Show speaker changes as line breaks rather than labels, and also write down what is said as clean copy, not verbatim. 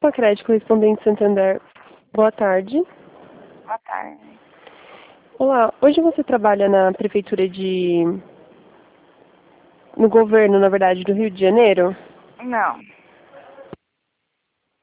Pacred, correspondente Santander. Boa tarde.
Boa tarde.
Olá, hoje você trabalha na prefeitura no governo, na verdade, do Rio de Janeiro?
Não.